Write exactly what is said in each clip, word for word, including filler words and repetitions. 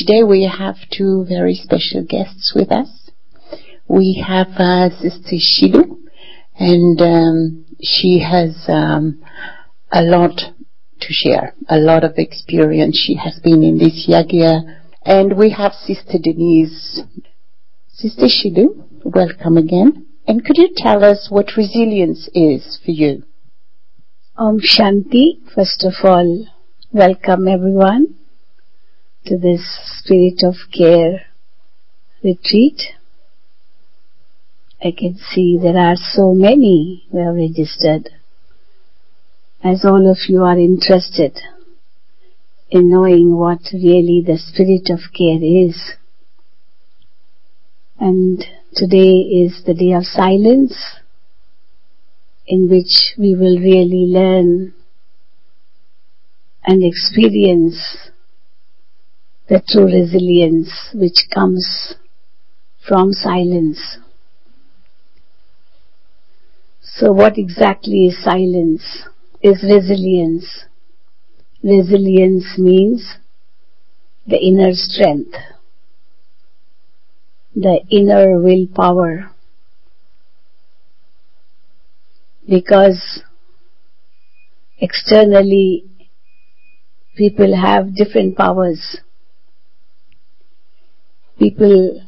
today we have two very special guests with us. We have uh, Sister Shilu, and um, she has um, a lot to share, a lot of experience. She has been in this Yagya. And we have Sister Denise. Sister Shilu, welcome again. And could you tell us what resilience is for you? Om Shanti. First of all, welcome everyone to this Spirit of Care retreat. I can see there are so many who have registered, as all of you are interested in knowing what really the Spirit of Care is. And today is the day of silence, in which we will really learn and experience the true resilience which comes from silence. So what exactly is silence? Is resilience? Resilience means the inner strength, the inner willpower. Because externally people have different powers. People,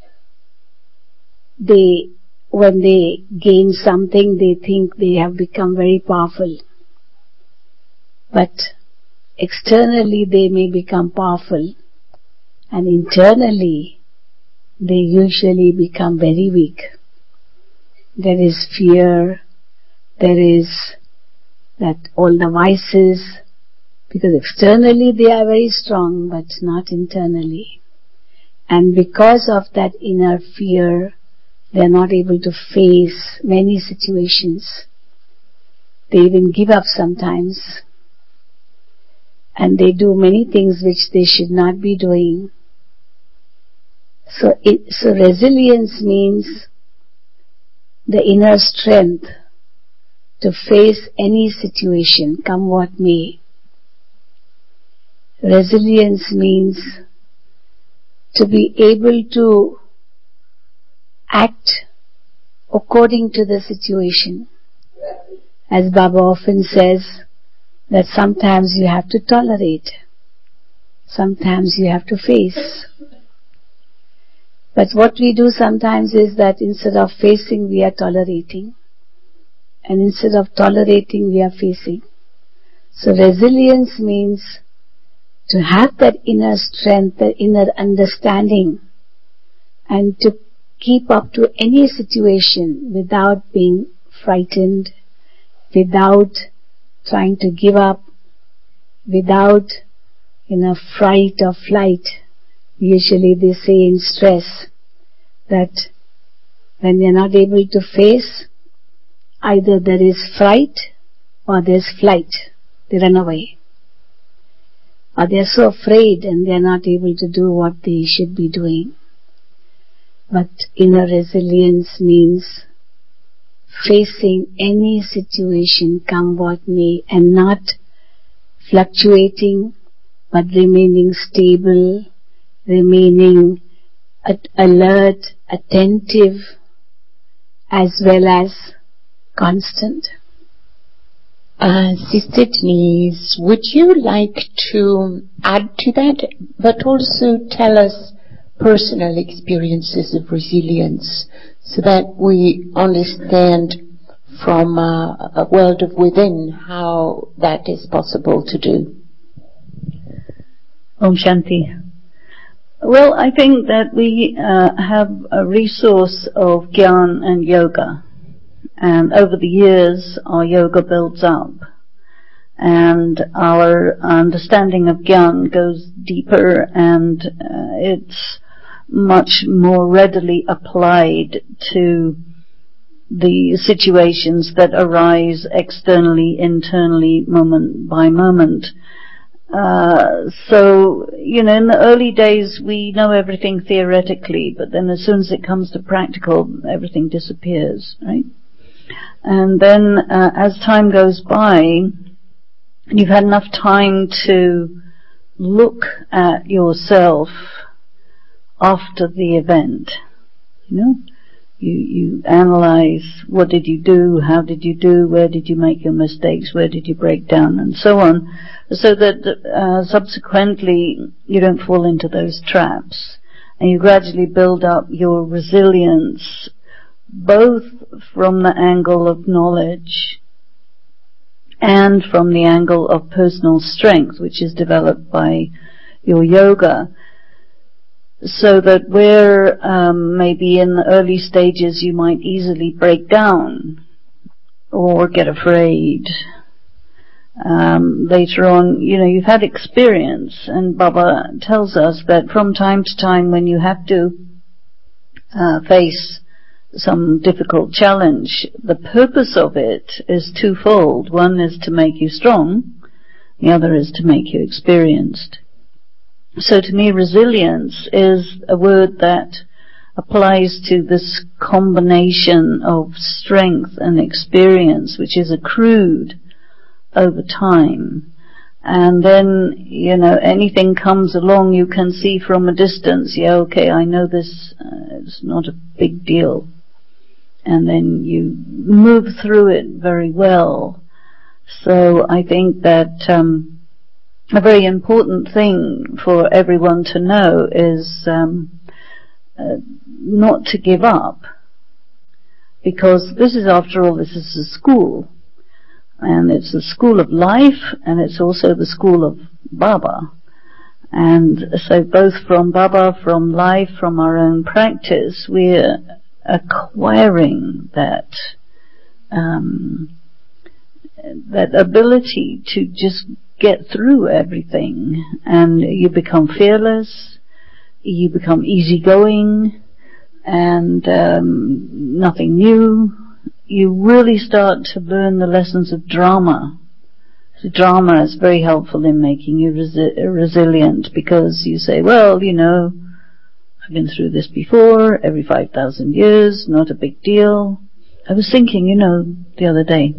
they, when they gain something, they think they have become very powerful. But externally they may become powerful, and internally they usually become very weak. There is fear, there is that all the vices, because externally they are very strong but not internally. And because of that inner fear, they are not able to face many situations. They even give up sometimes. And they do many things which they should not be doing. So, it, so resilience means the inner strength to face any situation, come what may. Resilience means to be able to act according to the situation. As Baba often says, that sometimes you have to tolerate, sometimes you have to face. But what we do sometimes is that instead of facing, we are tolerating. And instead of tolerating, we are facing. So resilience means to have that inner strength, the inner understanding, and to keep up to any situation without being frightened, without trying to give up, without, you know, fright or flight. Usually they say in stress that when they're not able to face, either there is fright or there's flight. They run away. Or they're so afraid and they're not able to do what they should be doing. But inner resilience means facing any situation, come what may, and not fluctuating, but remaining stable, remaining at alert, attentive, as well as constant. Uh, Sister Denise, would you like to add to that, but also tell us personal experiences of resilience, so that we understand from uh, a world of within how that is possible to do? Om Shanti. Well, I think that we uh, have a resource of Gyan and Yoga, and over the years our Yoga builds up, and our understanding of Gyan goes deeper, and uh, it's much more readily applied to the situations that arise externally, internally, moment by moment. Uh, so, you know, in the early days we know everything theoretically, but then as soon as it comes to practical, everything disappears, right? And then uh, as time goes by, you've had enough time to look at yourself after the event. You know, you, you analyze what did you do, how did you do, where did you make your mistakes, where did you break down, and so on, so that uh, subsequently you don't fall into those traps, and you gradually build up your resilience, both from the angle of knowledge and from the angle of personal strength, which is developed by your yoga, so that where um, maybe in the early stages you might easily break down or get afraid, um, later on, you know, you've had experience, and Baba tells us that from time to time when you have to uh, face some difficult challenge, the purpose of it is twofold. One is to make you strong, the other is to make you experienced. So to me, resilience is a word that applies to this combination of strength and experience, which is accrued over time. And then, you know, anything comes along, you can see from a distance, yeah, okay, I know this, uh, it's not a big deal. And then you move through it very well. So I think that um, a very important thing for everyone to know is um, uh, not to give up, because this is, after all, this is a school, and it's the school of life, and it's also the school of Baba. And so both from Baba, from life, from our own practice, we're acquiring that um, that ability to just get through everything, and you become fearless, you become easygoing, and um, nothing new. You really start to learn the lessons of drama. So drama is very helpful in making you resi- resilient, because you say, well, you know, I've been through this before, every five thousand years, not a big deal. I was thinking, you know, the other day,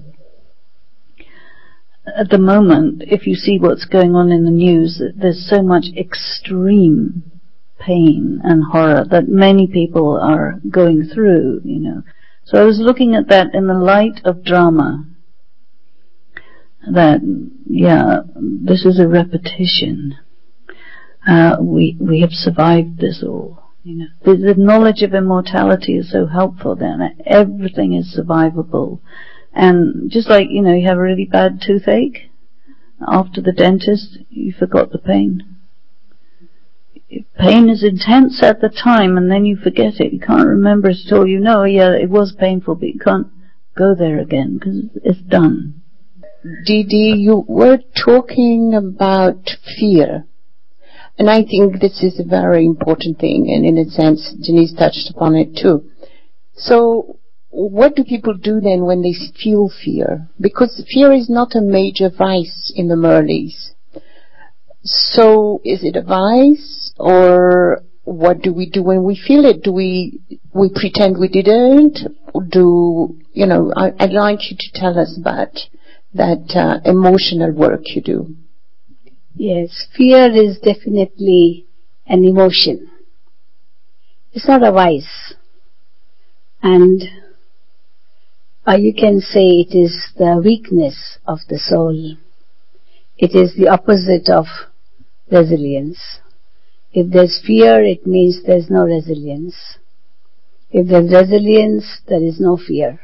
at the moment, if you see what's going on in the news, there's so much extreme pain and horror that many people are going through, you know. So I was looking at that in the light of drama, that, yeah, this is a repetition. Uh, we, we have survived this all, you know. The, the knowledge of immortality is so helpful then. Everything is survivable. And just like, you know, you have a really bad toothache, after the dentist, you forgot the pain. Pain is intense at the time, and then you forget it. You can't remember it at all. You know, yeah, it was painful, but you can't go there again, because it's done. Didi, you were talking about fear. And I think this is a very important thing, and in a sense, Denise touched upon it too. So, what do people do then when they feel fear? Because fear is not a major vice in the Murlis. So, is it a vice, or what do we do when we feel it? Do we we pretend we didn't? Do you know? I, I'd like you to tell us about that uh, emotional work you do. Yes, fear is definitely an emotion. It's not a vice. And or you can say it is the weakness of the soul. It is the opposite of resilience. If there's fear, it means there's no resilience. If there's resilience, there is no fear.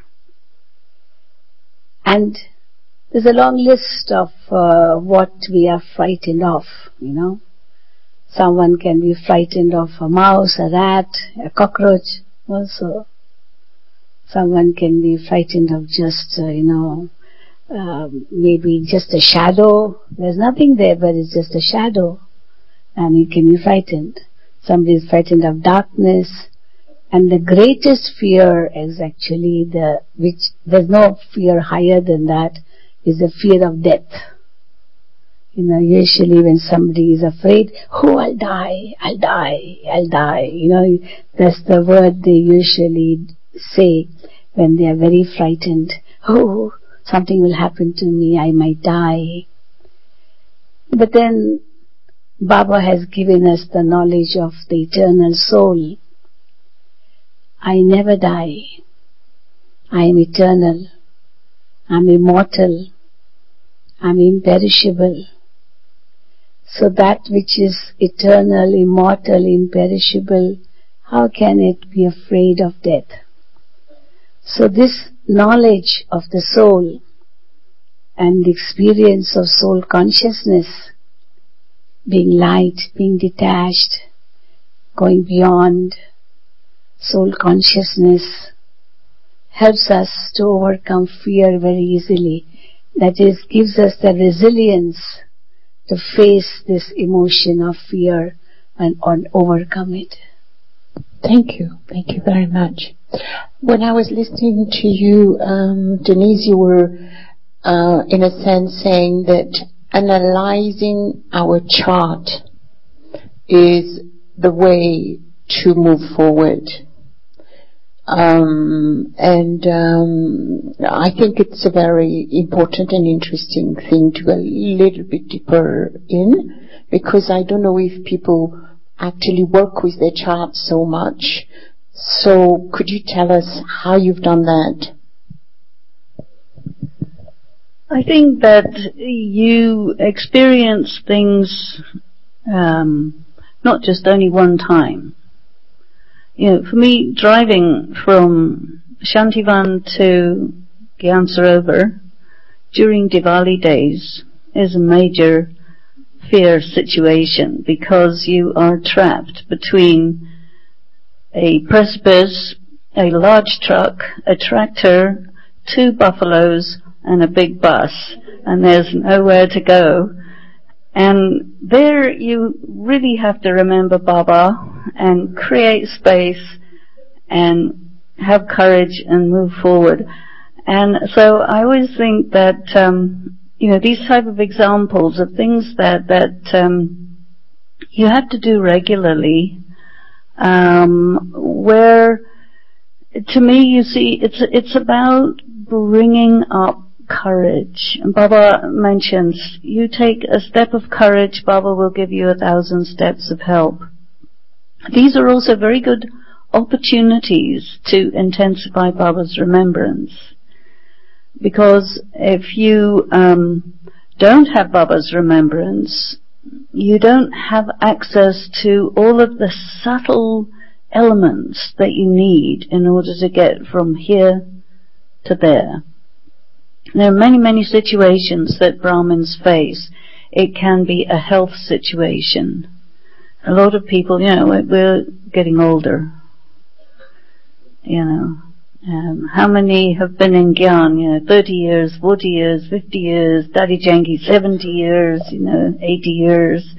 And there's a long list of uh, what we are frightened of, you know. Someone can be frightened of a mouse, a rat, a cockroach also. Someone can be frightened of just, uh, you know, uh, maybe just a shadow. There's nothing there, but it's just a shadow. And you can be frightened. Somebody is frightened of darkness. And the greatest fear is actually the, which, there's no fear higher than that, is the fear of death. You know, usually when somebody is afraid, oh, I'll die, I'll die, I'll die. You know, that's the word they usually say when they are very frightened. Oh, something will happen to me, I might die. But then Baba has given us the knowledge of the eternal soul. I never die. I am eternal. I am immortal. I am imperishable. So that which is eternal, immortal, imperishable, how can it be afraid of death? So this knowledge of the soul and the experience of soul consciousness, being light, being detached, going beyond soul consciousness, helps us to overcome fear very easily. That is, gives us the resilience to face this emotion of fear and, and overcome it. Thank you. Thank you very much. When I was listening to you, um, Denise, you were, uh, in a sense saying that analyzing our chart is the way to move forward. Um, and um, I think it's a very important and interesting thing to go a little bit deeper in, because I don't know if people actually work with their charts so much. So could you tell us how you've done that? I think that you experience things um, not just only one time. You know, for me, driving from Shantivan to Gyan Sarovar during Diwali days is a major fear situation, because you are trapped between a precipice, a large truck, a tractor, two buffaloes, and a big bus, and there's nowhere to go. And there you really have to remember Baba and create space and have courage and move forward. And so I always think that, um, you know, these type of examples of things that, that, um, you have to do regularly, um, where, to me, you see, it's, it's about bringing up courage. And Baba mentions, you take a step of courage, Baba will give you a thousand steps of help. These are also very good opportunities to intensify Baba's remembrance. Because if you um, don't have Baba's remembrance, you don't have access to all of the subtle elements that you need in order to get from here to there. There are many, many situations that Brahmins face. It can be a health situation. A lot of people, you know, we're getting older. You know, um, how many have been in Gyan? You know, thirty years, forty years, fifty years, Daddy Janki seventy years, you know, eighty years.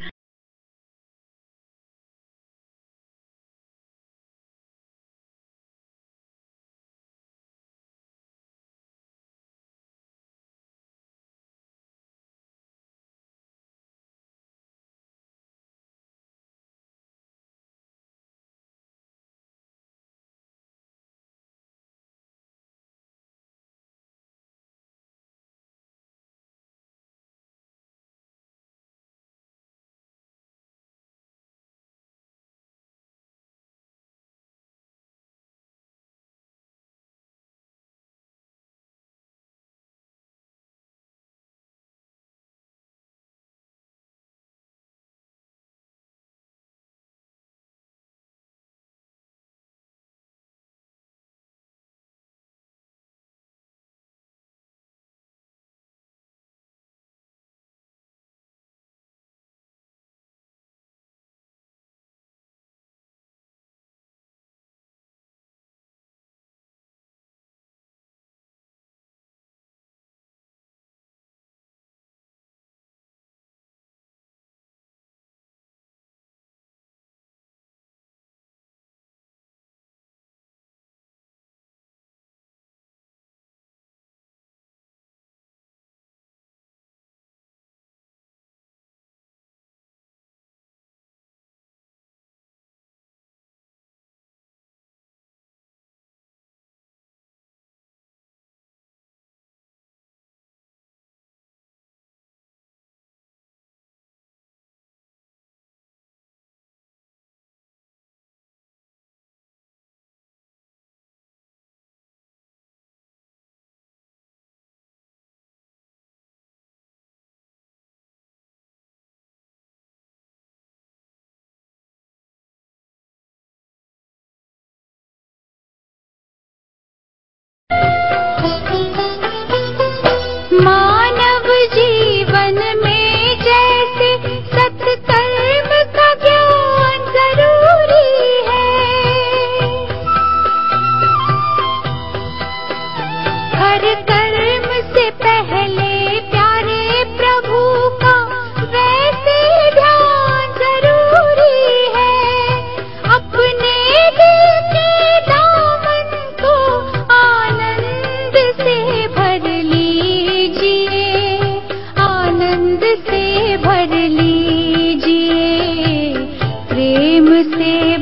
प्रेम से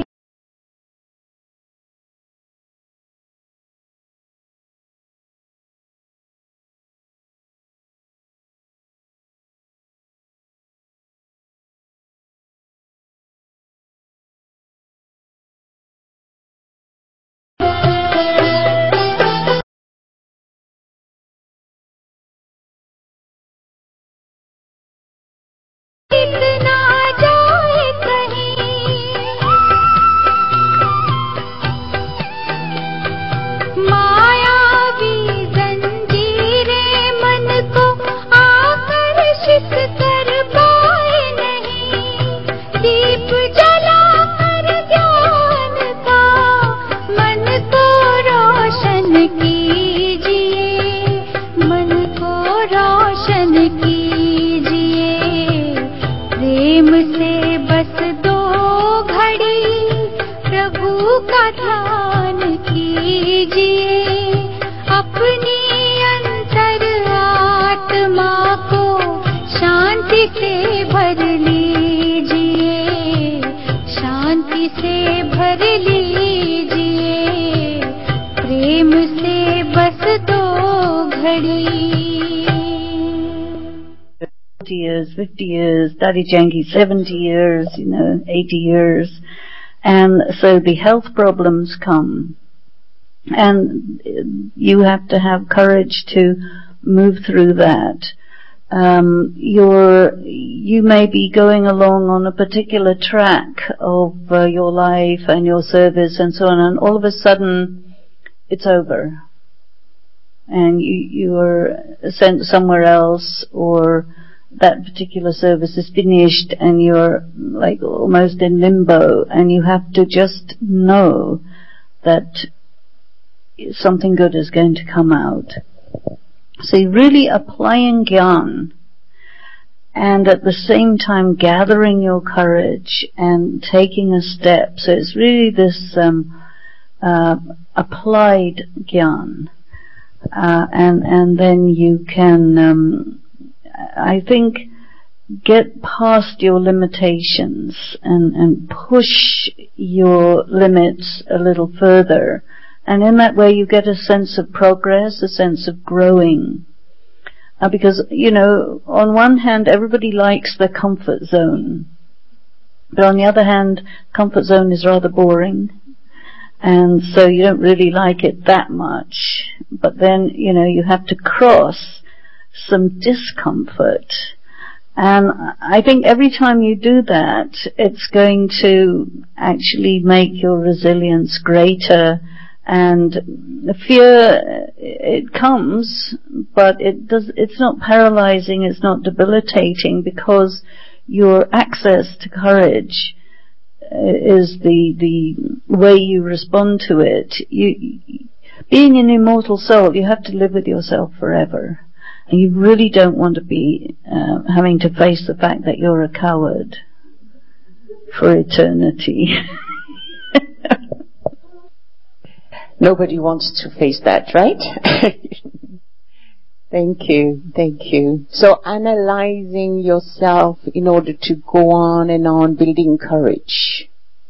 years, fifty years, Daddy Janki seventy years, you know, eighty years. And so the health problems come. And you have to have courage to move through that. Um, you're, you may be going along on a particular track of uh, your life and your service and so on, and all of a sudden it's over. And you, you are sent somewhere else, or that particular service is finished and you're like almost in limbo, and you have to just know that something good is going to come out. So you're really applying Gyan and at the same time gathering your courage and taking a step. So it's really this um, uh, applied Gyan. Uh, and, and then you can, um, I think, get past your limitations and, and push your limits a little further. And in that way you get a sense of progress, a sense of growing. Uh, because, you know, on one hand everybody likes their comfort zone. But on the other hand, comfort zone is rather boring. And so you don't really like it that much. But then, you know, you have to cross some discomfort. And I think every time you do that, it's going to actually make your resilience greater. And fear, it comes, but it does, it's not paralyzing, it's not debilitating, because your access to courage is the, the way you respond to it. You, being an immortal soul, you have to live with yourself forever. And you really don't want to be uh, having to face the fact that you're a coward for eternity. Nobody wants to face that, right? Thank you, thank you. So analyzing yourself in order to go on and on building courage.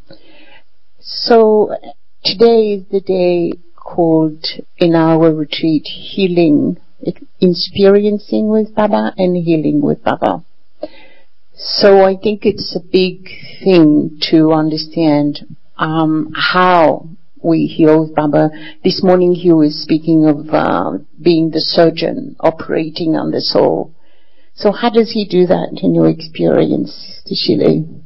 So today is the day called in our retreat Healing, Experiencing with Baba and Healing with Baba. So I think it's a big thing to understand um, how we heal with Baba. This morning he was speaking of uh, being the surgeon operating on the soul. So how does he do that in your experience, Tishile?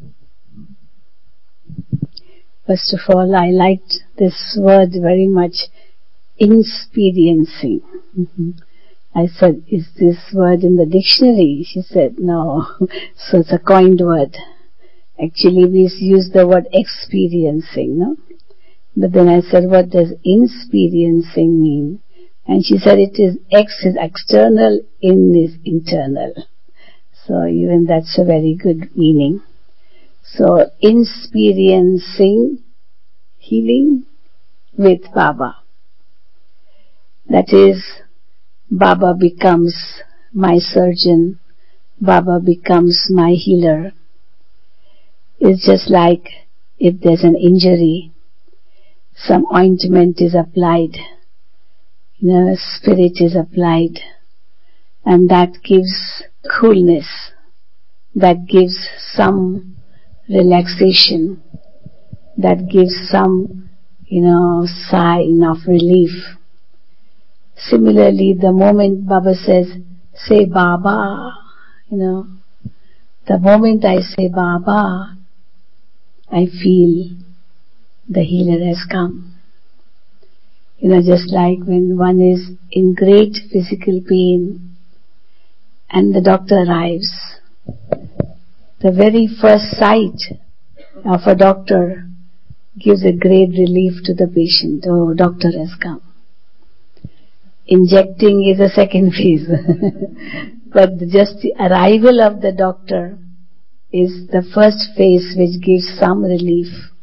First of all, I liked this word very much, experiencing. Mm-hmm. I said, is this word in the dictionary? She said, no. So it's a coined word. Actually, we use the word experiencing, no? But then I said, what does experiencing mean? And she said, it is X is external, in is internal. So even that's a very good meaning. So experiencing healing with Baba. That is, Baba becomes my surgeon. Baba becomes my healer. It's just like if there's an injury, some ointment is applied, you know, spirit is applied, and that gives coolness, that gives some relaxation, that gives some, you know, sign of relief. Similarly, the moment Baba says, say Baba, you know, the moment I say Baba, I feel the healer has come. You know, just like when one is in great physical pain and the doctor arrives, the very first sight of a doctor gives a great relief to the patient. Oh, doctor has come. Injecting is a second phase. But just the arrival of the doctor is the first phase which gives some relief.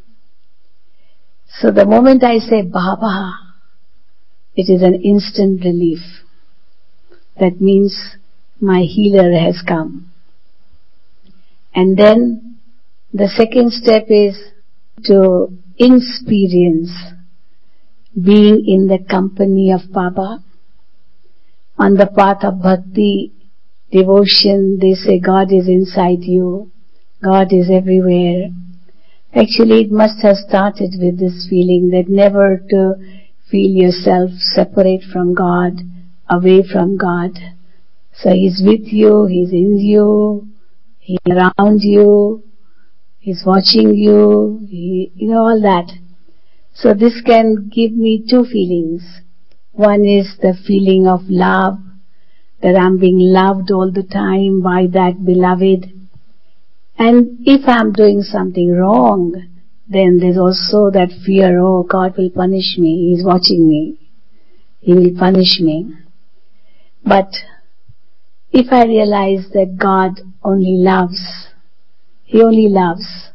So the moment I say Baba, it is an instant relief. That means my healer has come. And then the second step is to experience being in the company of Baba. On the path of bhakti, devotion, they say God is inside you, God is everywhere. Actually, it must have started with this feeling that never to feel yourself separate from God, away from God. So He's with you, He's in you, He's around you, He's watching you, he, you know, all that. So this can give me two feelings. One is the feeling of love, that I'm being loved all the time by that beloved. And if I'm doing something wrong, then there's also that fear, oh, God will punish me, He's watching me, He will punish me. But if I realize that God only loves, He only loves,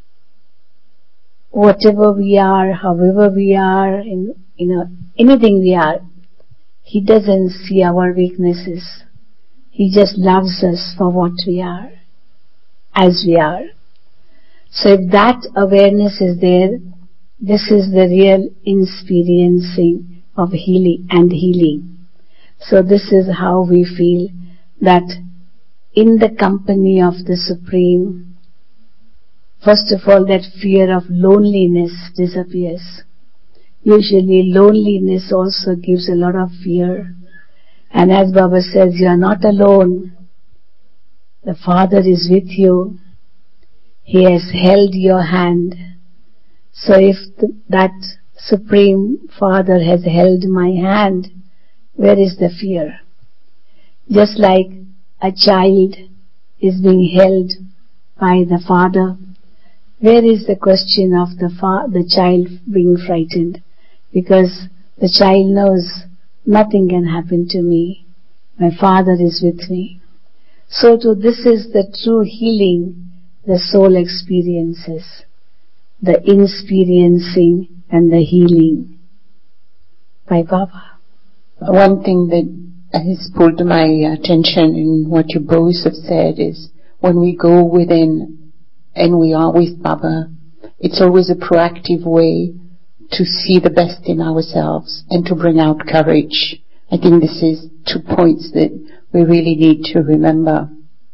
whatever we are, however we are, in, you know, anything we are, He doesn't see our weaknesses. He just loves us for what we are, as we are. So if that awareness is there, this is the real experiencing of healing and healing. So this is how we feel that in the company of the Supreme, first of all, that fear of loneliness disappears. Usually loneliness also gives a lot of fear. And as Baba says, you are not alone. The Father is with you. He has held your hand. So if the, that Supreme Father has held my hand, where is the fear? Just like a child is being held by the father, where is the question of the fa- the child being frightened? Because the child knows nothing can happen to me. My Father is with me. So too, this is the true healing the soul experiences. The experiencing and the healing by Baba. One thing that has pulled my attention in what you both have said is when we go within and we are with Baba, it's always a proactive way to see the best in ourselves and to bring out courage. I think this is two points that we really need to remember.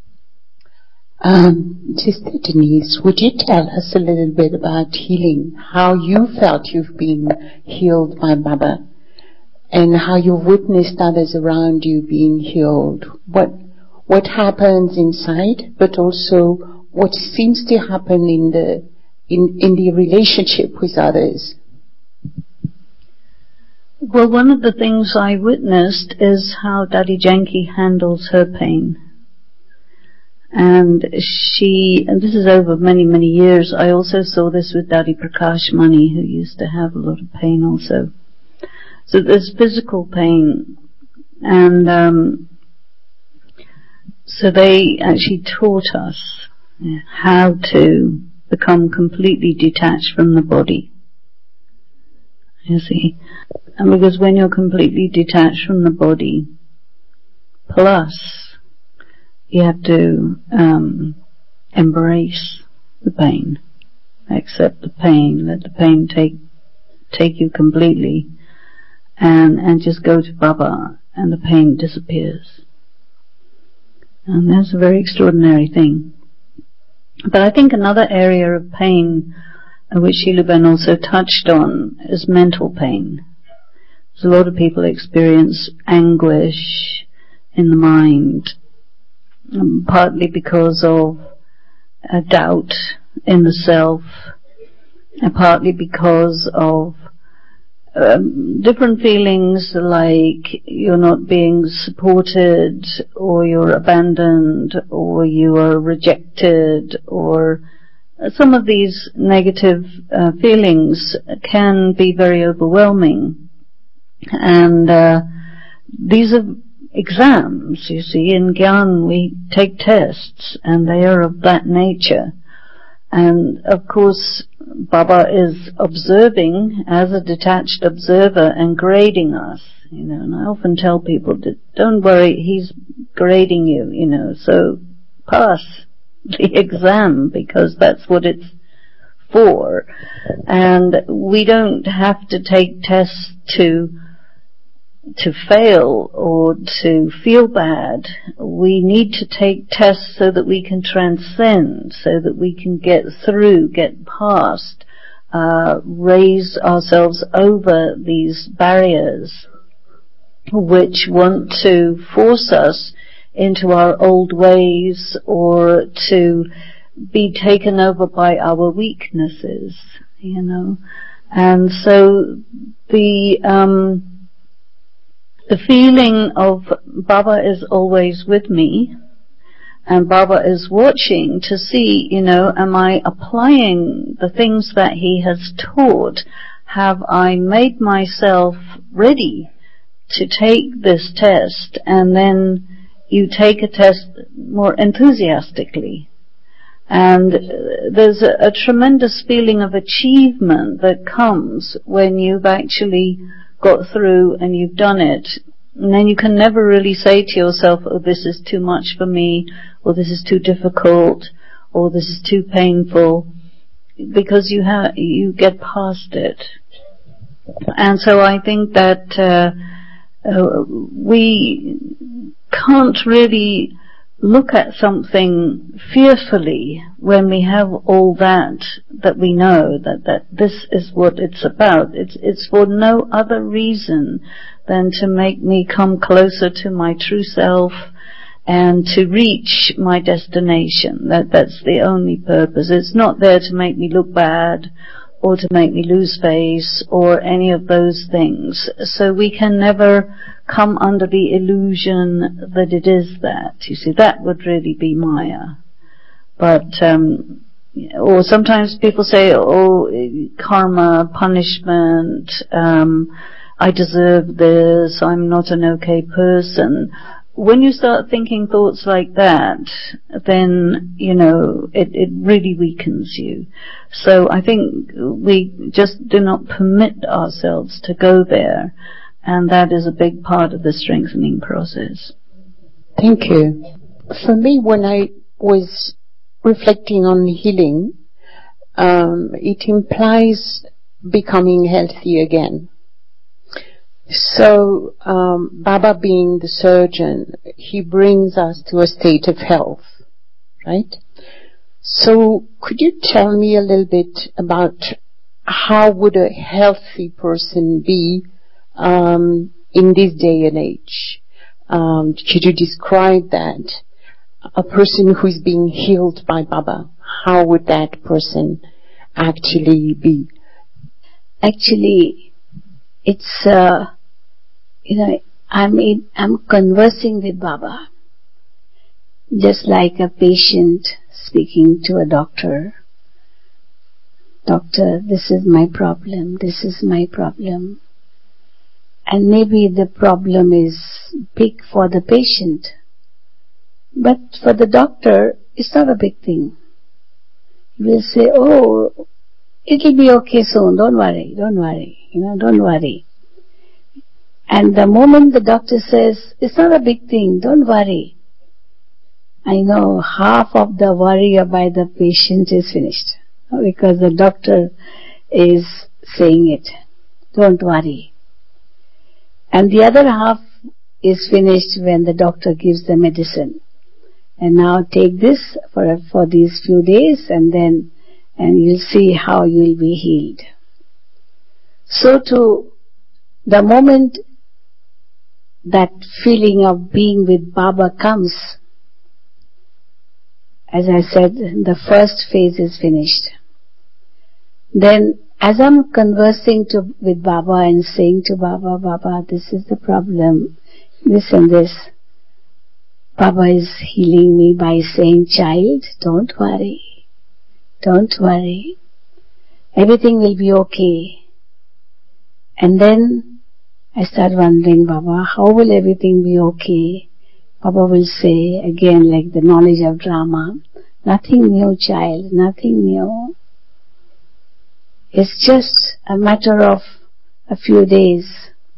Um, Sister Denise, would you tell us a little bit about healing, how you felt you've been healed by Baba, and how you've witnessed others around you being healed? What what happens inside, but also what seems to happen in the in, in the relationship with others? Well, one of the things I witnessed is how Daddy Janki handles her pain. And she, and this is over many, many years, I also saw this with Daddy Prakash Mani, who used to have a lot of pain also. So there's physical pain, and um, so they actually taught us how to become completely detached from the body. You see? And because when you're completely detached from the body, plus you have to um, embrace the pain. Accept the pain. Let the pain take take you completely, and and just go to Baba, and the pain disappears. And that's a very extraordinary thing. But I think another area of pain, uh, which Shiluben also touched on, is mental pain. There's a lot of people experience anguish in the mind, um, partly because of a doubt in the self, and partly because of um, different feelings like you're not being supported, or you're abandoned, or you are rejected, or some of these negative uh, feelings can be very overwhelming. And uh, these are exams, you see. In Gyan we take tests, and they are of that nature. And of course Baba is observing as a detached observer and grading us, you know. And I often tell people, don't worry, he's grading you, you know, so pass the exam, because that's what it's for. And we don't have to take tests to to fail or to feel bad. We need to take tests so that we can transcend, so that we can get through, get past, uh, raise ourselves over these barriers which want to force us into our old ways, or to be taken over by our weaknesses, you know. And so the um The feeling of Baba is always with me, and Baba is watching to see, you know, am I applying the things that he has taught? Have I made myself ready to take this test? And then you take a test more enthusiastically. And there's a, a tremendous feeling of achievement that comes when you've actually got through and you've done it. And then you can never really say to yourself, oh, this is too much for me, or this is too difficult, or this is too painful, because you have, you get past it. And so I think that uh, uh, we can't really look at something fearfully when we have all that that we know, that that this is what it's about. It's it's for no other reason than to make me come closer to my true self and to reach my destination. That that's the only purpose. It's not there to make me look bad, or to make me lose face, or any of those things. So we can never come under the illusion that it is that. You see, that would really be Maya. But, um, or sometimes people say, oh, karma, punishment, um, I deserve this, I'm not an okay person. When you start thinking thoughts like that, then, you know, it, it really weakens you. So I think we just do not permit ourselves to go there, and that is a big part of the strengthening process. Thank you. For me, when I was reflecting on healing, um, it implies becoming healthy again. So, um, Baba being the surgeon, he brings us to a state of health, right? So, could you tell me a little bit about how would a healthy person be um, in this day and age? Um, could you describe that? A person who is being healed by Baba, how would that person actually be? Actually, it's, uh, you know, I'm in, I'm conversing with Baba, just like a patient speaking to a doctor. Doctor, this is my problem, this is my problem. And maybe the problem is big for the patient, but for the doctor, it's not a big thing. He will say, oh, it'll be okay soon, don't worry, don't worry, you know, don't worry. And the moment the doctor says, it's not a big thing, don't worry, I know half of the worry by the patient is finished. because the doctor is saying it. Don't worry. And the other half is finished when the doctor gives the medicine. And now take this for, for these few days and then, and you'll see how you'll be healed. So to the moment that feeling of being with Baba comes, as I said, the first phase is finished. Then as I'm conversing to, with Baba and saying to Baba, Baba, this is the problem, this and this, Baba is healing me by saying, child, don't worry, don't worry, everything will be okay. And then I start wondering, Baba, how will everything be okay? Baba will say again, like the knowledge of drama, nothing new, child, nothing new. It's just a matter of a few days.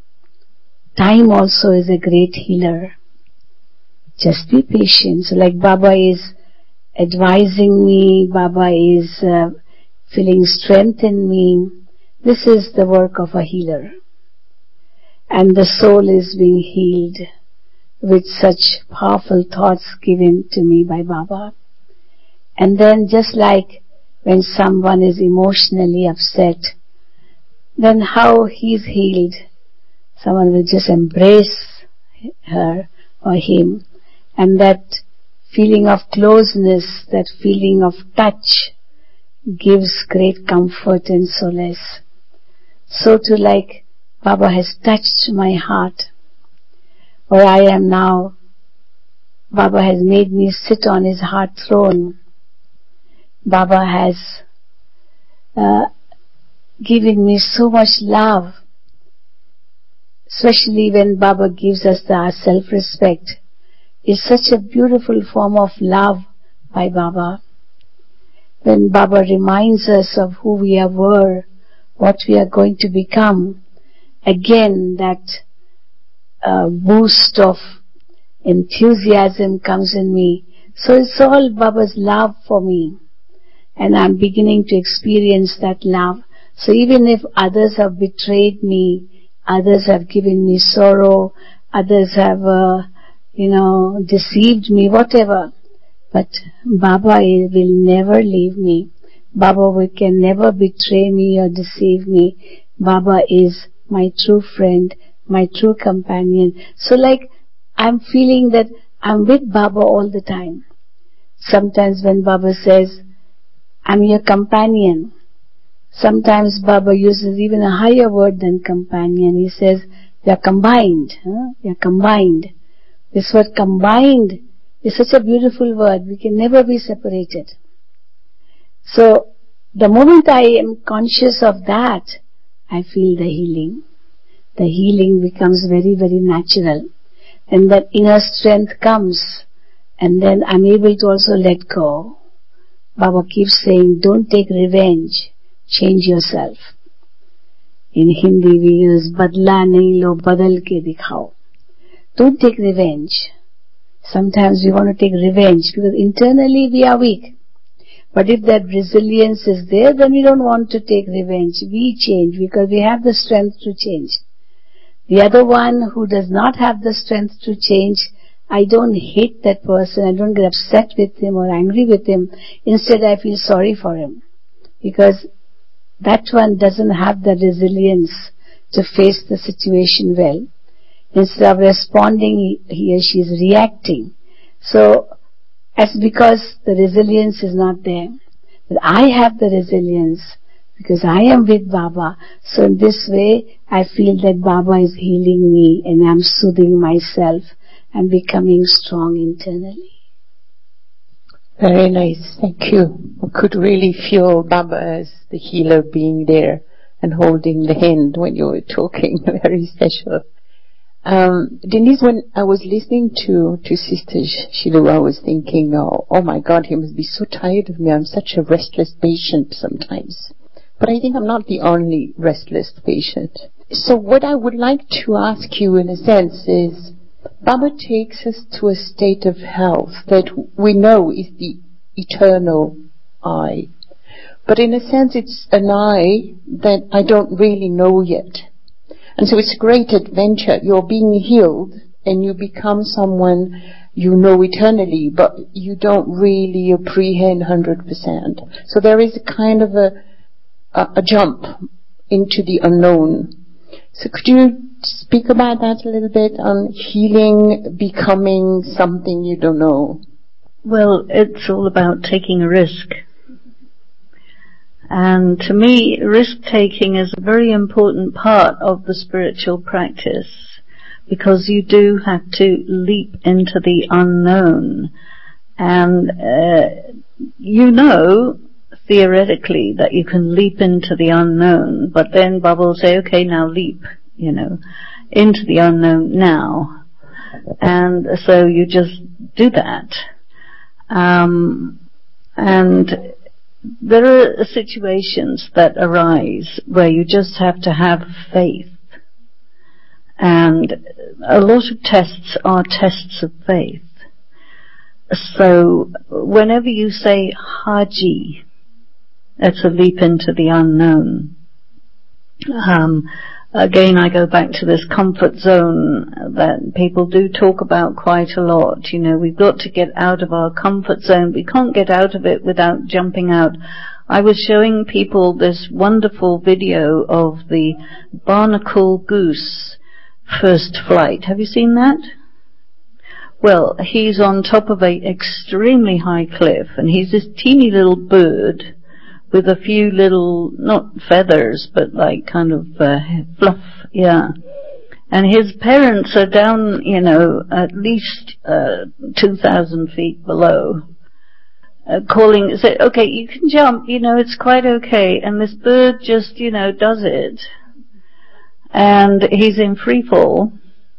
Time also is a great healer. Just be patient. So like Baba is advising me, Baba is uh, feeling strength in me. This is the work of a healer. And the soul is being healed with such powerful thoughts given to me by Baba. And then just like when someone is emotionally upset, then how he's healed, someone will just embrace her or him, and that feeling of closeness, that feeling of touch gives great comfort and solace. So too, like Baba has touched my heart, where I am now, Baba has made me sit on his heart throne. Baba has uh, given me so much love, especially when Baba gives us the self-respect. It's such a beautiful form of love by Baba. When Baba reminds us of who we were, what we are going to become, again that uh, boost of enthusiasm comes in me. So it's all Baba's love for me. And I'm beginning to experience that love. So even if others have betrayed me, others have given me sorrow, others have, uh, you know, deceived me, whatever, but Baba will never leave me. Baba can never betray me or deceive me. Baba is my true friend, my true companion. So like I'm feeling that I'm with Baba all the time. Sometimes when Baba says, I'm your companion. Sometimes Baba uses even a higher word than companion. He says, we are combined. Huh? We are combined. This word combined is such a beautiful word. We can never be separated. So, the moment I am conscious of that, I feel the healing. The healing becomes very, very natural. And that inner strength comes. And then I'm able to also let go. Baba keeps saying, don't take revenge, change yourself. In Hindi we use, badla nahi lo, badal ke dikhao. Don't take revenge. Sometimes we want to take revenge because internally we are weak. But if that resilience is there, then we don't want to take revenge. We change because we have the strength to change. The other one who does not have the strength to change, I don't hate that person, I don't get upset with him or angry with him. Instead, I feel sorry for him. Because that one doesn't have the resilience to face the situation well. Instead of responding, he or she is reacting. So, as because the resilience is not there. But I have the resilience because I am with Baba. So in this way, I feel that Baba is healing me and I'm soothing myself and becoming strong internally. Very nice, thank you. I could really feel Baba as the healer being there and holding the hand when you were talking. Very special. Um, Denise, when I was listening to, to Sister Shilu, I was thinking, oh, oh my God, he must be so tired of me. I'm such a restless patient sometimes. But I think I'm not the only restless patient. So what I would like to ask you in a sense is, Baba takes us to a state of health that we know is the eternal I. but in a sense it's an I that I don't really know yet. And so it's a great adventure. You're being healed and you become someone you know eternally, but you don't really apprehend one hundred percent. So there is a kind of a, a, a jump into the unknown. So could you speak about that a little bit, on healing, becoming something you don't know? Well, it's all about taking a risk. And to me, risk-taking is a very important part of the spiritual practice, because you do have to leap into the unknown. And uh, you know, theoretically, that you can leap into the unknown, but then Baba will say, okay, now leap, you know, into the unknown now. And so you just do that. Um, and there are situations that arise where you just have to have faith. And a lot of tests are tests of faith. So whenever you say Haji, that's a leap into the unknown. Um, again, I go back to this comfort zone that people do talk about quite a lot. You know, we've got to get out of our comfort zone. We can't get out of it without jumping out. I was showing people this wonderful video of the barnacle goose first flight. Have you seen that? Well, he's on top of a extremely high cliff, and he's this teeny little bird with a few little, not feathers, but like kind of uh, fluff, yeah. And his parents are down, you know, at least uh, two thousand feet below, uh, calling, say, okay, you can jump, you know, it's quite okay. And this bird just, you know, does it. And he's in free fall.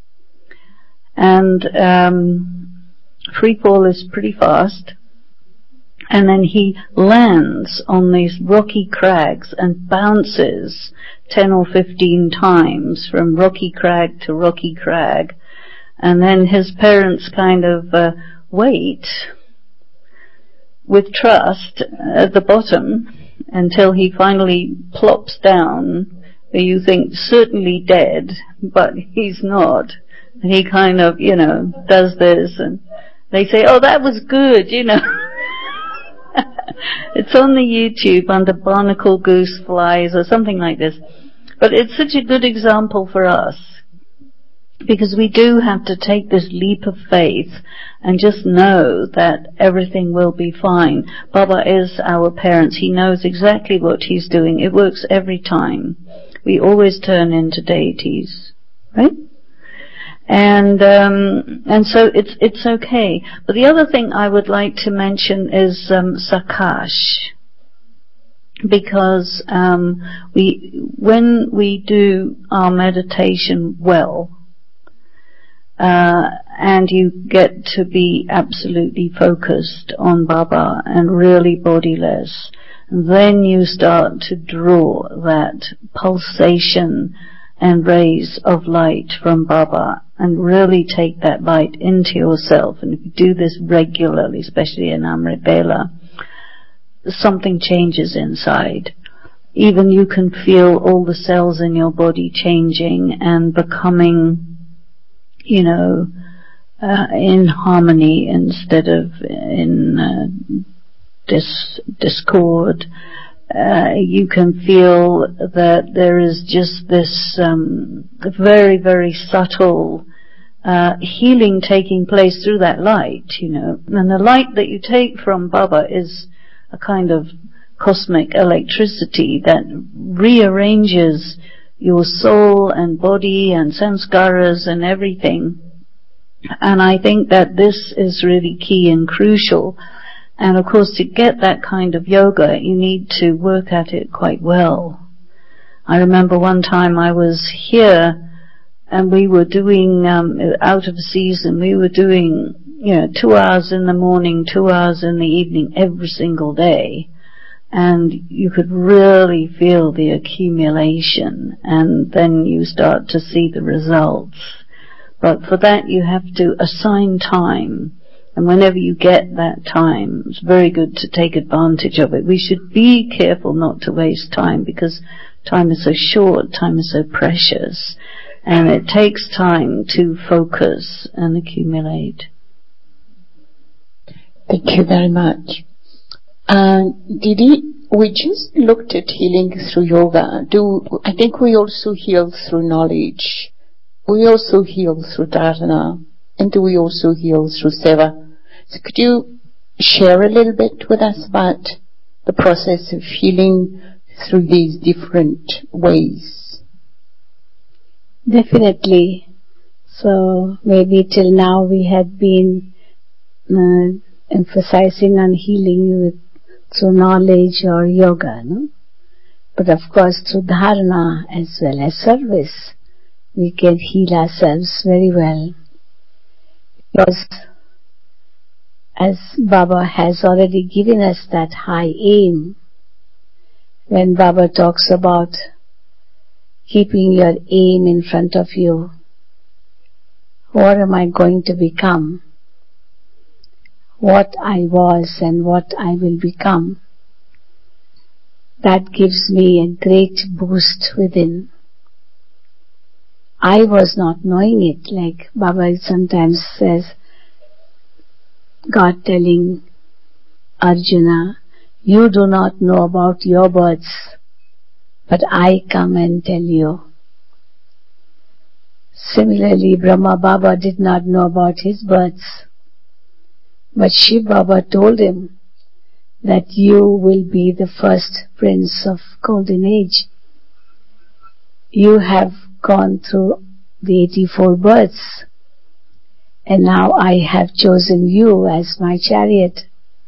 And um, free fall is pretty fast. And then he lands on these rocky crags and bounces ten or fifteen times from rocky crag to rocky crag. And then his parents kind of uh, wait with trust at the bottom until he finally plops down, where you think certainly dead, but he's not. And he kind of, you know, does this, and they say, oh, that was good, you know. It's on the YouTube under Barnacle Goose Flies or something like this. But it's such a good example for us, because we do have to take this leap of faith and just know that everything will be fine. Baba is our parents. He knows exactly what he's doing. It works every time. We always turn into deities, right? And um, and so it's it's okay. But the other thing I would like to mention is um, Sakash, because um, we when we do our meditation well, uh, and you get to be absolutely focused on Baba and really bodiless, then you start to draw that pulsation and rays of light from Baba, and really take that light into yourself. And if you do this regularly, especially in Amrit Bela, something changes inside. Even you can feel all the cells in your body changing and becoming, you know, uh, in harmony instead of in uh, dis- discord. Uh, you can feel that there is just this um, very, very subtle uh, healing taking place through that light, you know. And the light that you take from Baba is a kind of cosmic electricity that rearranges your soul and body and samskaras and everything. And I think that this is really key and crucial. And of course, to get that kind of yoga, you need to work at it quite well. I remember one time I was here, and we were doing, um, out of season, we were doing, you know, two hours in the morning, two hours in the evening, every single day. And you could really feel the accumulation, and then you start to see the results. But for that, you have to assign time. And whenever you get that time, it's very good to take advantage of it. We should be careful not to waste time, because time is so short, time is so precious, and it takes time to focus and accumulate. Thank you very much. Uh, Didi, we just looked at healing through yoga. Do I think we also heal through knowledge? We also heal through dharana, and do we also heal through seva? So could you share a little bit with us about the process of healing through these different ways? Definitely. So maybe till now we had been uh, emphasizing on healing with through knowledge or yoga, no? But of course through dharana as well as service, we can heal ourselves very well. Because as Baba has already given us that high aim, when Baba talks about keeping your aim in front of you, what am I going to become? What I was and what I will become. That gives me a great boost within. I was not knowing it, like Baba sometimes says, God telling Arjuna, you do not know about your births, but I come and tell you. Similarly, Brahma Baba did not know about his births, but Shiv Baba told him that you will be the first prince of golden age. You have gone through the eighty-four births, and now I have chosen you as my chariot.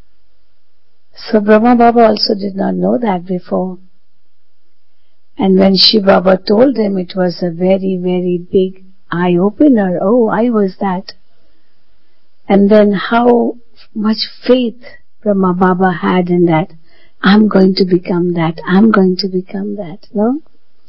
So Brahma Baba also did not know that before. And when Shiv Baba told him, it was a very, very big eye-opener. Oh, I was that. And then how much faith Brahma Baba had in that. I'm going to become that. I'm going to become that. No?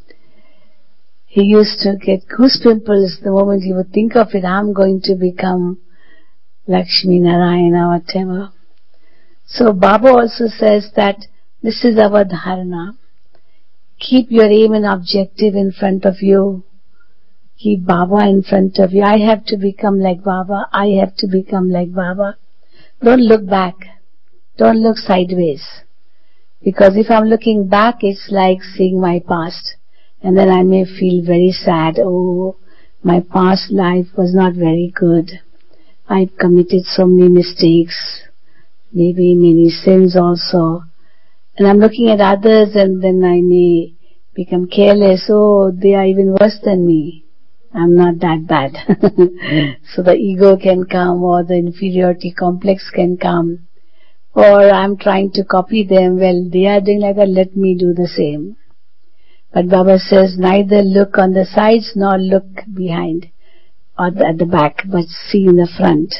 He used to get goose pimples the moment he would think of it. I'm going to become Lakshmi Narayana, whatever. So Baba also says that this is our dharana. Keep your aim and objective in front of you. Keep Baba in front of you. I have to become like Baba. I have to become like Baba. Don't look back. Don't look sideways. Because if I'm looking back, it's like seeing my past. And then I may feel very sad. Oh, my past life was not very good. I committed so many mistakes. Maybe many sins also. And I'm looking at others, and then I may become careless. Oh, they are even worse than me. I'm not that bad. So the ego can come, or the inferiority complex can come. Or I'm trying to copy them. Well, they are doing like that, let me do the same. But Baba says, neither look on the sides nor look behind or at the back, but see in the front.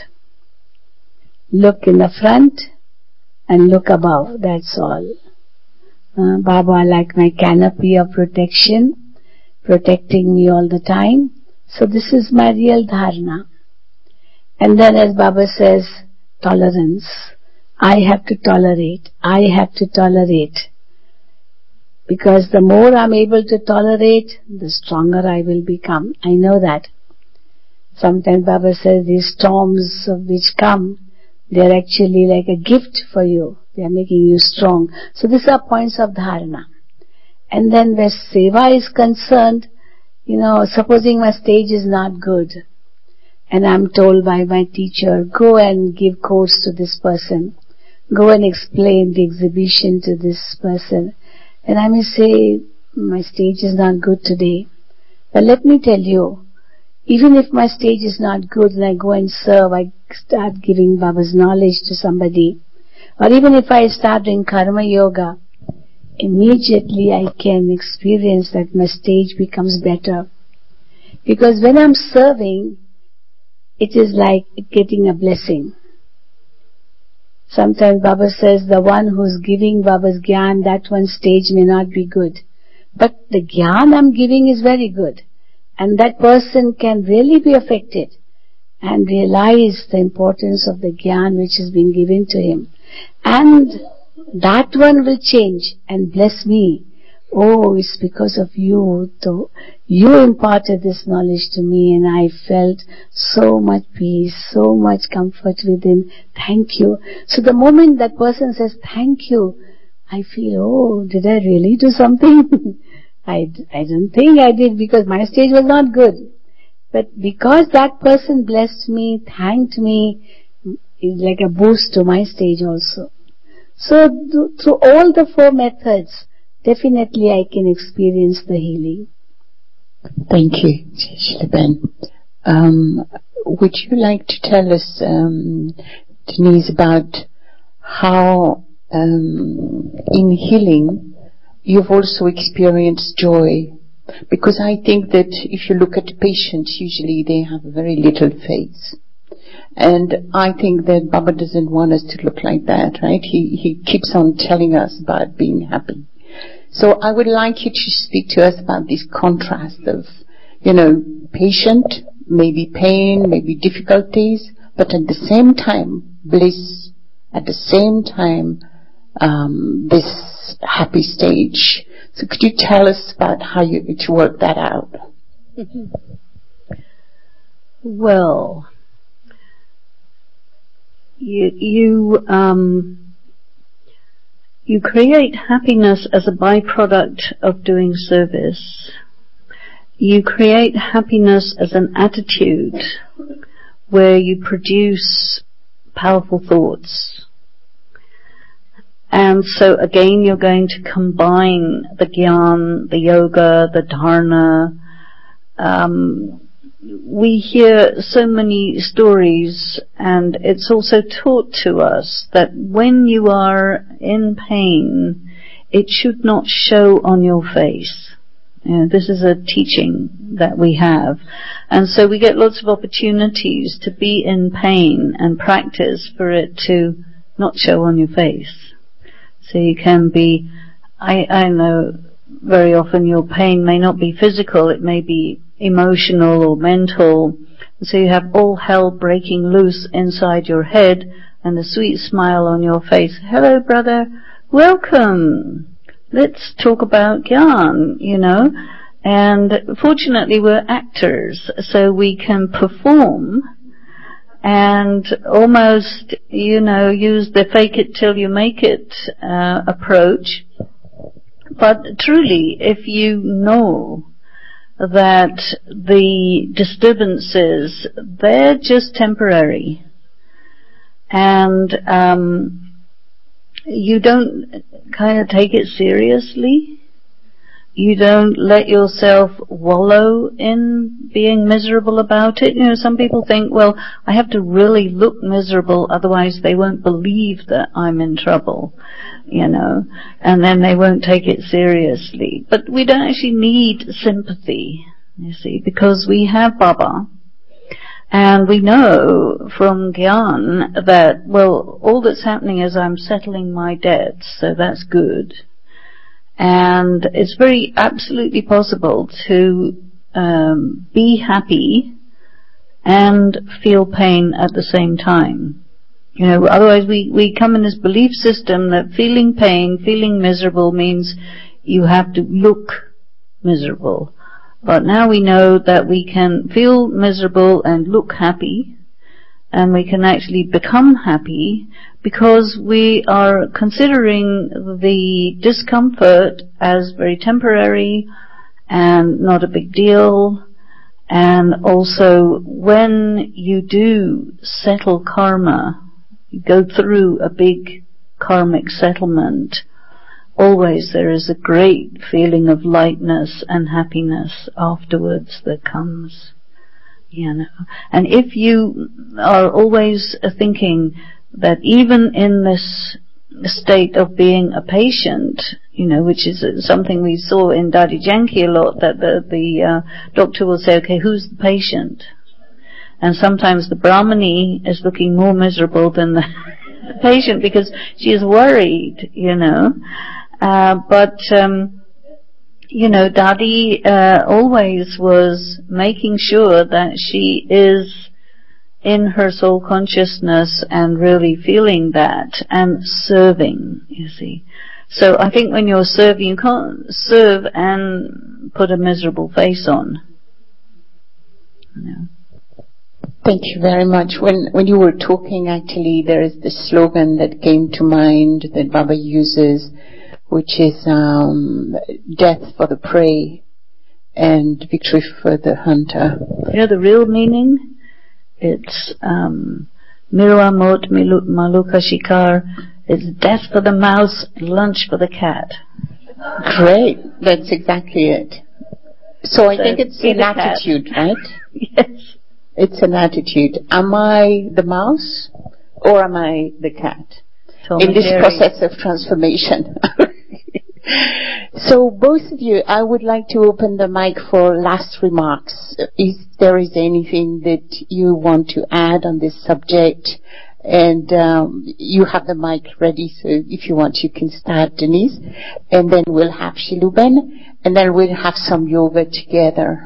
Look in the front and look above, that's all. Uh, Baba like my canopy of protection, protecting me all the time. So this is my real dharana. And then as Baba says, tolerance. I have to tolerate. I have to tolerate. Because the more I'm able to tolerate, the stronger I will become. I know that. Sometimes Baba says these storms which come, they are actually like a gift for you. They are making you strong. So these are points of dharana. And then where seva is concerned, you know, supposing my stage is not good, and I'm told by my teacher, go and give course to this person. Go and explain the exhibition to this person. And I may say, my stage is not good today. But let me tell you, even if my stage is not good and I go and serve, I start giving Baba's knowledge to somebody, or even if I start doing karma yoga, immediately I can experience that my stage becomes better. Because when I'm serving, it is like getting a blessing. Sometimes Baba says the one who's giving Baba's Gyan, that one stage may not be good. But the Gyan I'm giving is very good. And that person can really be affected. and realize the importance of the Gyan which is being given to him. And that one will change and bless me. Oh, it's because of you. Though you imparted this knowledge to me and I felt so much peace, so much comfort within. Thank you. So the moment that person says thank you, I feel, oh, did I really do something? I, I don't think I did, because my stage was not good. But because that person blessed me, thanked me, is like a boost to my stage also. So through all the four methods, definitely I can experience the healing. Thank you, Shilabhen. Um, would you like to tell us, um, Denise, about how um, in healing you've also experienced joy? Because I think that if you look at patients, usually they have very little faith. And I think that Baba doesn't want us to look like that, right? He, he keeps on telling us about being happy. So I would like you to speak to us about this contrast of, you know, patient, maybe pain, maybe difficulties, but at the same time, bliss, at the same time, um, this happy stage. So could you tell us about how you to work that out? Well, you you um you create happiness as a byproduct of doing service. You create happiness as an attitude where you produce powerful thoughts. And so again, you're going to combine the Gyan, the yoga, the dharana. Um, we hear so many stories, and it's also taught to us that when you are in pain, it should not show on your face. You know, this is a teaching that we have. And so we get lots of opportunities to be in pain and practice for it to not show on your face. So you can be, I, I know very often your pain may not be physical, it may be emotional or mental. So you have all hell breaking loose inside your head and a sweet smile on your face. Hello, brother. Welcome. Let's talk about Gyan, you know. And fortunately we're actors, so we can perform and almost, you know, use the fake it till you make it uh, approach. But truly, if you know that the disturbances, they're just temporary, and um, you don't kind of take it seriously, you don't let yourself wallow in being miserable about it. You know, some people think, well, I have to really look miserable, otherwise they won't believe that I'm in trouble, you know, and then they won't take it seriously. But we don't actually need sympathy, you see, because we have Baba. And we know from Gyan that, well, all that's happening is I'm settling my debts, so that's good. And it's very absolutely possible to um, be happy and feel pain at the same time. You know, otherwise we, we come in this belief system that feeling pain, feeling miserable means you have to look miserable. But now we know that we can feel miserable and look happy, and we can actually become happy because we are considering the discomfort as very temporary and not a big deal. And also, when you do settle karma, you go through a big karmic settlement, always there is a great feeling of lightness and happiness afterwards that comes. You know, and if you are always thinking that even in this state of being a patient, you know, which is something we saw in Dadi Janki a lot, that the, the uh, doctor will say, okay, who's the patient? And sometimes the Brahmani is looking more miserable than the patient because she is worried, you know. Uh, but, um, you know, Dadi uh, always was making sure that she is in her soul consciousness and really feeling that and serving, you see. So I think when you're serving, you can't serve and put a miserable face on. You know. Thank you very much. When when you were talking, actually, there is this slogan that came to mind that Baba uses, which is um, death for the prey and victory for the hunter. You know the real meaning? It's um, Mirwa Mot Maluka Shikar. It's death for the mouse, lunch for the cat. Great. That's exactly it. So I so think it's an attitude, right? Yes. It's an attitude. Am I the mouse or am I the cat? Tom in this Jerry. process of transformation. So both of you, I would like to open the mic for last remarks. If there is anything that you want to add on this subject, and um, you have the mic ready, so if you want you can start, Denise, and then we'll have Shiluben, and then we'll have some yoga together.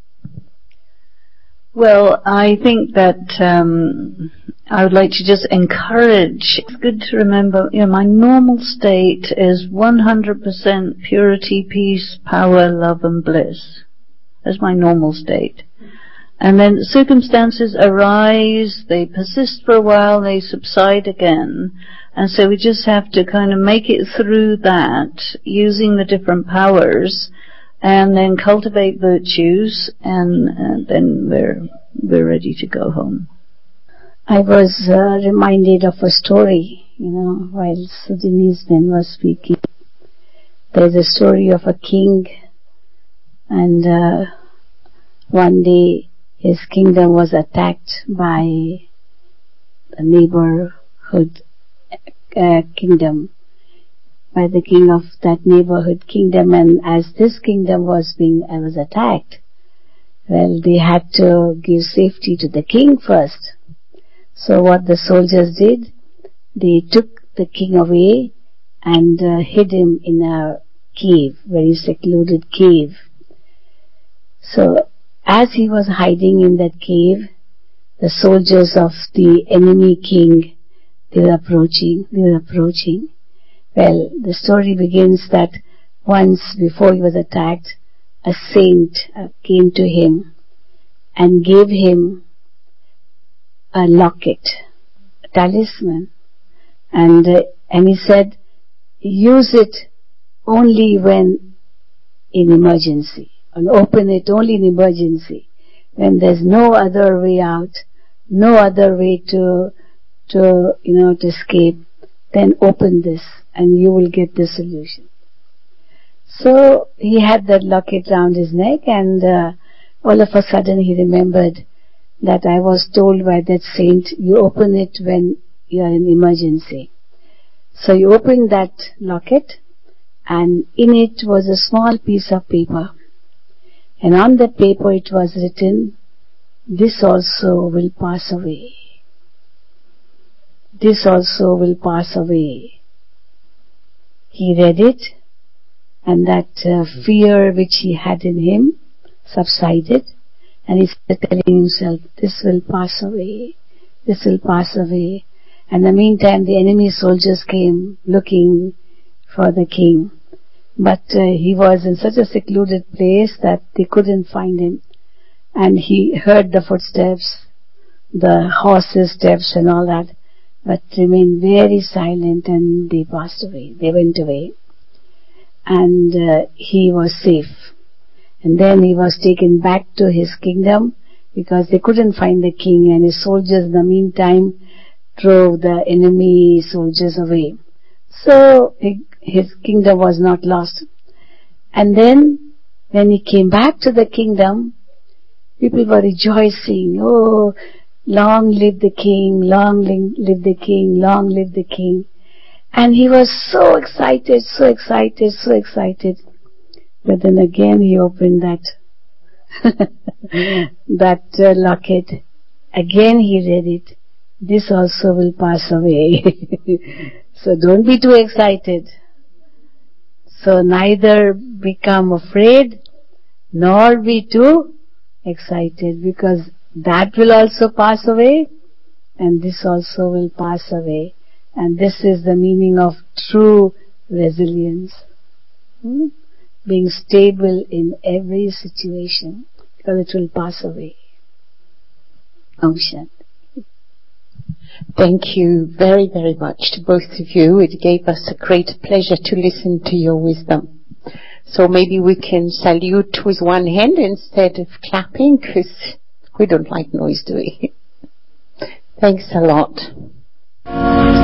Well, I think that um, I would like to just encourage. It's good to remember, you know, my normal state is one hundred percent purity, peace, power, love and bliss. That's my normal state. And then circumstances arise, they persist for a while, they subside again. And so we just have to kind of make it through that, using the different powers, and then cultivate virtues, and, and then we're we're ready to go home. I was uh, reminded of a story, you know, while Denise then was speaking. There's a story of a king, and uh, one day his kingdom was attacked by a neighborhood uh, kingdom, by the king of that neighborhood kingdom. And as this kingdom was being uh, was attacked, well, they had to give safety to the king first. So what the soldiers did, they took the king away and uh, hid him in a cave, very secluded cave. So as he was hiding in that cave, the soldiers of the enemy king, they were approaching, they were approaching. Well, the story begins that once before he was attacked, a saint uh, came to him and gave him a locket, a talisman, and uh, and he said, use it only when in emergency, and open it only in emergency. When there's no other way out, no other way to to you know to escape, then open this and you will get the solution. So he had that locket round his neck, and uh, all of a sudden he remembered that I was told by that saint, you open it when you are in emergency. So he opened that locket, and in it was a small piece of paper. And on that paper it was written, this also will pass away. This also will pass away. He read it, and that uh, fear which he had in him subsided, and he started telling himself, this will pass away, this will pass away. And in the meantime the enemy soldiers came looking for the king, but uh, he was in such a secluded place that they couldn't find him. And he heard the footsteps, the horses' steps and all that, but remained very silent, and they passed away, they went away. And uh, he was safe. And then he was taken back to his kingdom, because they couldn't find the king, and his soldiers in the meantime drove the enemy soldiers away. So his kingdom was not lost. And then when he came back to the kingdom, people were rejoicing, oh, long live the king, long live the king, long live the king. And he was so excited, so excited, so excited. But then again he opened that that uh, locket. Again he read it. This also will pass away. So don't be too excited. So neither become afraid nor be too excited, because that will also pass away, and this also will pass away. And this is the meaning of true resilience. Hmm? Being stable in every situation, because it will pass away. Om Shanti. Thank you very, very much to both of you. It gave us a great pleasure to listen to your wisdom. So maybe we can salute with one hand instead of clapping, because we don't like noise, do we? Thanks a lot.